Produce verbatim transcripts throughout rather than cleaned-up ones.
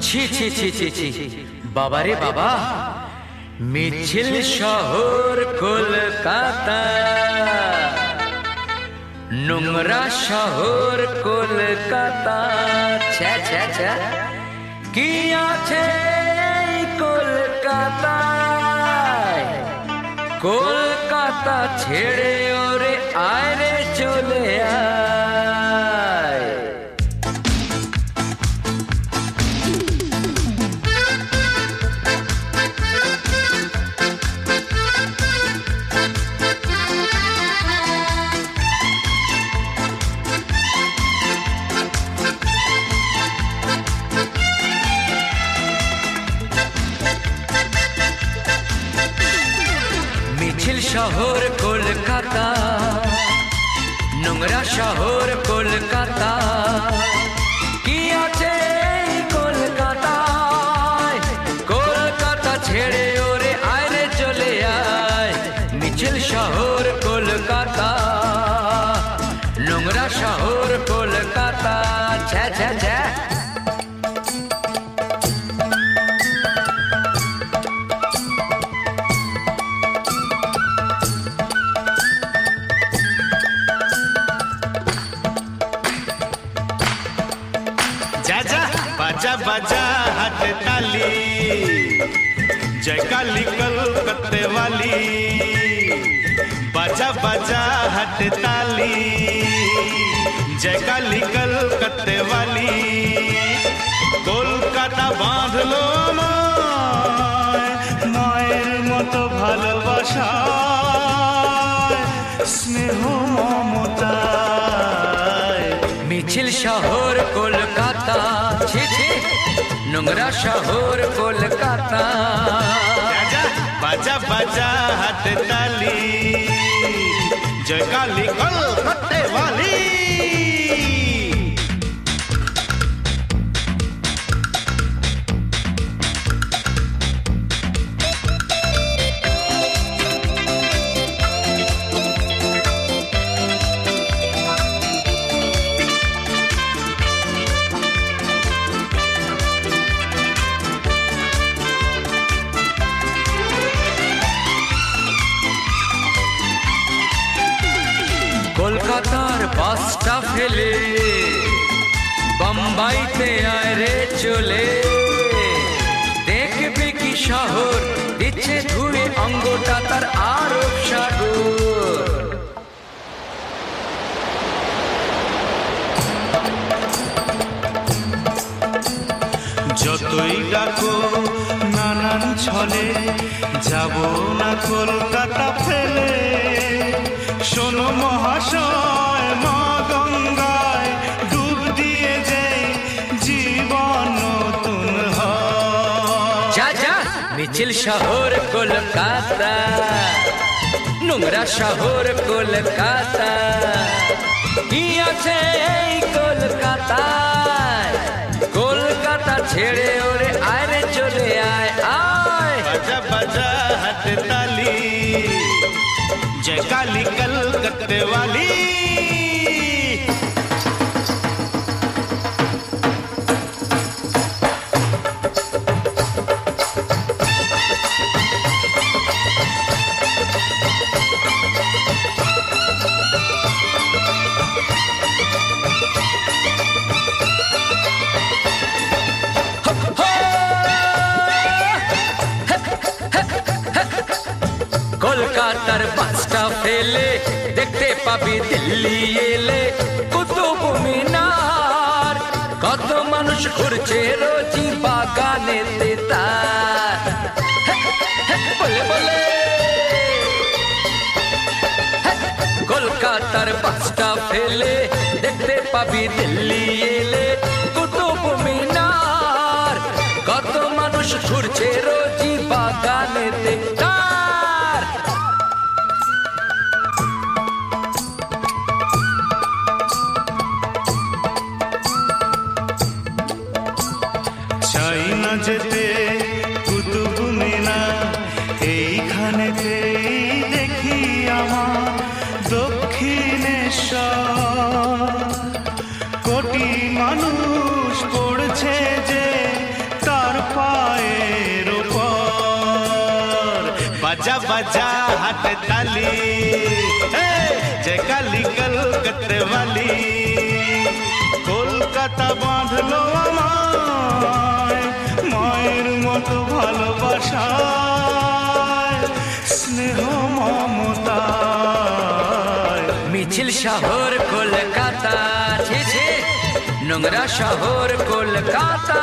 ছি ছি ছি ছি ছি বাবা রে বাবা, মিছিল শহর কলকাতা, নোংরা শহর কলকাতা। ছ্যা ছ্যা ছ্যা কি আছে এই কলকাতায়? কলকাতা ছেড়ে ওরে আয় রে চলে আয়। মিছিল শহর কলকাতা, নোংরা শহর কলকাতা, কি আছে এই কলকাতায়? কলকাতা ছেড়ে ওরে আয় রে চলে আয়। মিছিল শহর কলকাতা, নোংরা শহর কলকাতা। ছ্যা ছ্যা ছ্যা बाजा बाजा हाथ ताली, जय काली कलकत्ते वाली। बाजा बाजा हाथ ताली, जय काली कलकत्ते वाली। কলকাতা বাঁধলো মায়ের মতো ভালোবাসা, স্নেহ মমতায়। মিছিল শহর কলকাতা, ছি ছি নোংরা শহর কলকাতা। বাজা বাজা হাত তালি, জয় কালী কলকাতা वाली। কলকাতার বাসটা ফেলে বোম্বাইতে আয় রে চলে, দেখবে কি শহর দিচ্ছে ধুয়ে অঙ্গটা তার আরব সাগর। যতই ডাকো নানান ছলে, যাব না কলকাতা ফেলে। শোনো মহাশয়, মা গঙ্গায় ডুব দিয়ে যে জীবন নতুন হয়। যা যা মিছিল শহর কলকাতা, নোংরা শহর কলকাতা, কি আছে এই কলকাতায়? কলকাতা ছেড়ে ওরে আয় রে চলে আয় আয়। বাজা বাজা হাত তালি, जय काली कलकत्ते वाली। কলকাতার বাসটা ফেলে দেখতে পাবি দিল্লি এলে কুতুব মিনার। কত মানুষ ঘুরছে রোজি বাগানে তার, বলে বলে। কলকাতার বাসটা ফেলে দেখতে পাবি দিল্লি এলে কুতুব মিনার। কত মানুষ ঘুরছে রোজি বাগানে তার। যেতে কুতুব মিনার, এইখানেতে দেখি আমার দক্ষিণেশ্বর। কোটি মানুষ পড়ছে যে बजा हाथ ताली जय काली कलकत्ते वाली কলকাতা বাঁধলো আমায় মায়ের মতো ভালোবাসায় স্নেহ মমতায় মিছিল শহর কলকাতা ছি ছি নোংরা শহর কলকাতা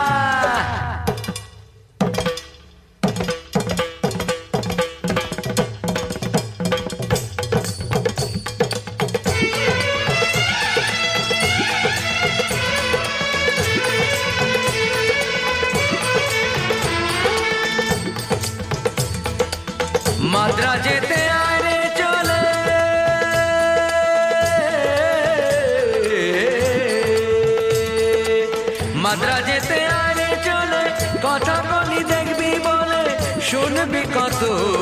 মাদ্রাজেতে আরে চলে মাদ্রাজেতে আরে চলে কথা বলি দেখবি বলে শুনবি কত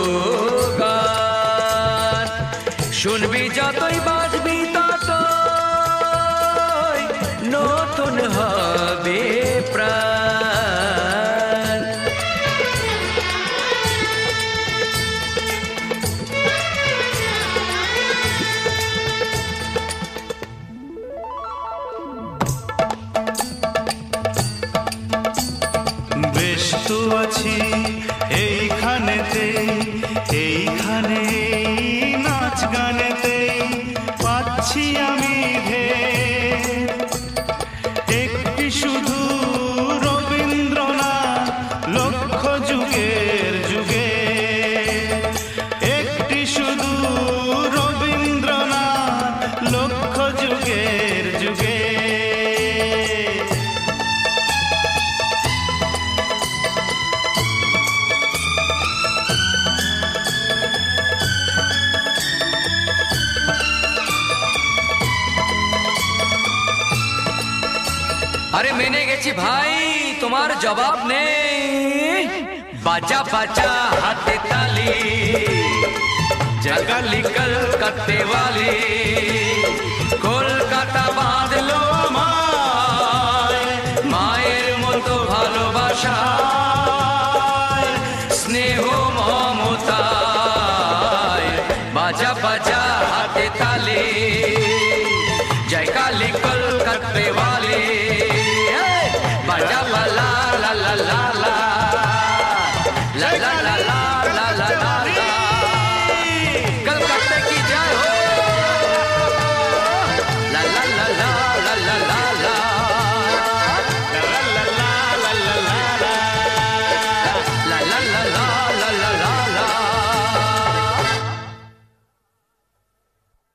গান শুনবি যতই বাজবি ততই নতুন হবে প্রাণ বেশ তো আছি এইখানেতে এইখানে নাচ গানেতে পাচ্ছি আমি ঢের একটি শুধু রবীন্দ্রনাথ লক্ষ যুগের যুগে একটি শুধু রবীন্দ্রনাথ লক্ষ যুগের যুগে আরে মেনে গেছি ভাই তোমার জবাব নেই বাজা বাজা হাতে তালি জগালি কলকাতে वाली কলকাতা বাঁধলো আমায় মায়ের মতো ভালোবাসা